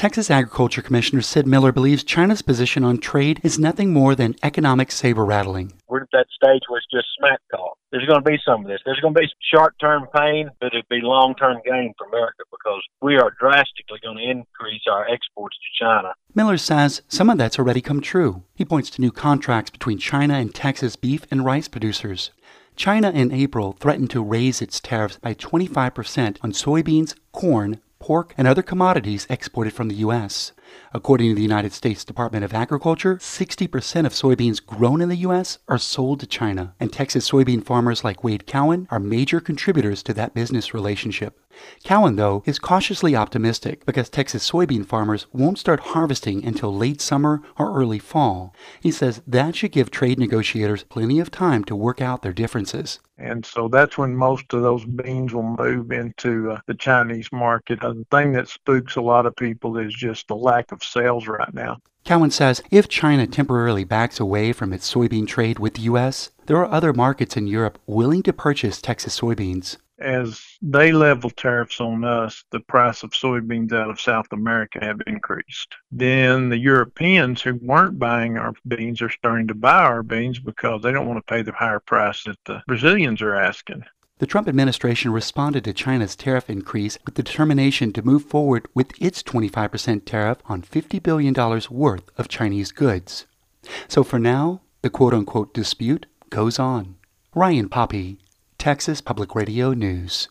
Texas Agriculture Commissioner Sid Miller believes China's position on trade is nothing more than economic saber-rattling. We're at that stage where it's just smack talk. There's going to be some of this. There's going to be short-term pain, but it'll be long-term gain for America because we are drastically going to increase our exports to China. Miller says some of that's already come true. He points to new contracts between China and Texas beef and rice producers. China in April threatened to raise its tariffs by 25% on soybeans, corn, pork, and other commodities exported from the U.S. According to the United States Department of Agriculture, 60% of soybeans grown in the U.S. are sold to China, and Texas soybean farmers like Wade Cowan are major contributors to that business relationship. Cowan, though, is cautiously optimistic because Texas soybean farmers won't start harvesting until late summer or early fall. He says that should give trade negotiators plenty of time to work out their differences. And so that's when most of those beans will move into the Chinese market. The thing that spooks a lot of people is just the lack of sales right now. Cowan says if China temporarily backs away from its soybean trade with the U.S., there are other markets in Europe willing to purchase Texas soybeans. As they level tariffs on us, the price of soybeans out of South America have increased. Then the Europeans who weren't buying our beans are starting to buy our beans because they don't want to pay the higher price that the Brazilians are asking. The Trump administration responded to China's tariff increase with the determination to move forward with its 25% tariff on $50 billion worth of Chinese goods. So for now, the quote-unquote dispute goes on. Ryan Poppy, Texas Public Radio News.